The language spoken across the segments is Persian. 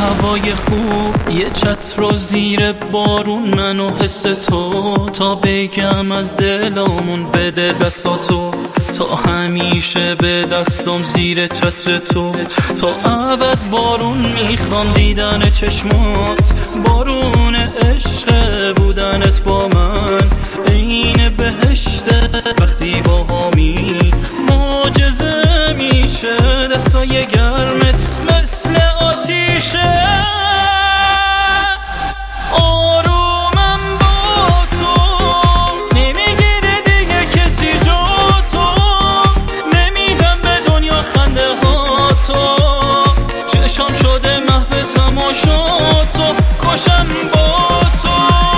هوای خوب یه چتر و زیر بارون، من و حس تو تا بگم از دلمون بده دستاتو. تا همیشه به دستم زیر چتر تو، تا ابد بارون میخوام دیدن چشمات، بارون عشق بودنت با من عین بهشته. وقتی با همی معجزه میشه، دستای گرمت مثل آتیشه. آرومم با تو، نمیگیره دیگه کسی جا تو. نمیدم به دنیا خنده ها تو، چشم شده محو تماشا تو. خوشم با تو،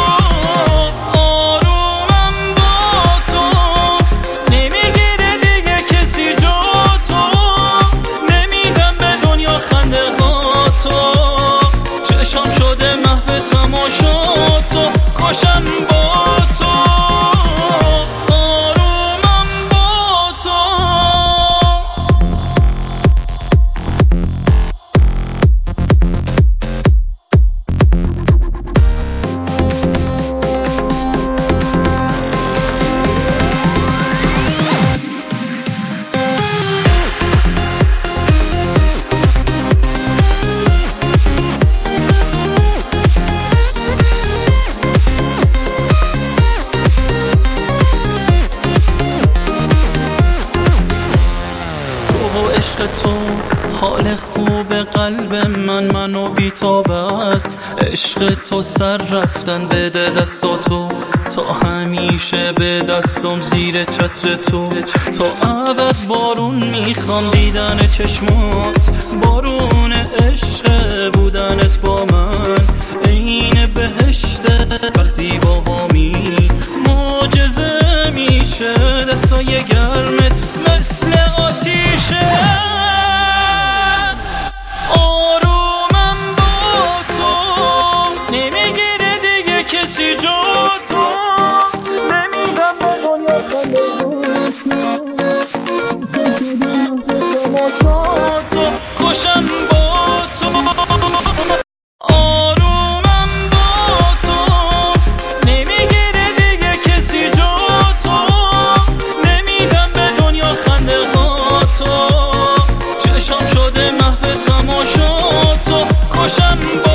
آرومم با تو. نمیگیره دیگه کسی جا تو. نمیدم به دنیا خنده ها تو، چشم شده محو تماشا تو. خوشم با تو، آرومم با تو. عشق تو حال خوب قلب منو بیتاب است. عشق تو سر رفتن بده دستاتو، تا همیشه به دستم زیر چتر تو. تا ابد بارون میخوام دیدن چشمات، بارون عشق بودنت با من عین بهشته. وقتی با همی معجزه میشه، دستای گرمت مثل آتیشه. آرومم با تو، نمیگیره دیگه کسی جا تو. نمیدم به دنیا خنده تو. خوشم با تو، آرومم با تو. نمیگیره دیگه کسی جا تو. نمیدم به دنیا خنده ها تو، چشم شده محو تماشا تو. خوشم با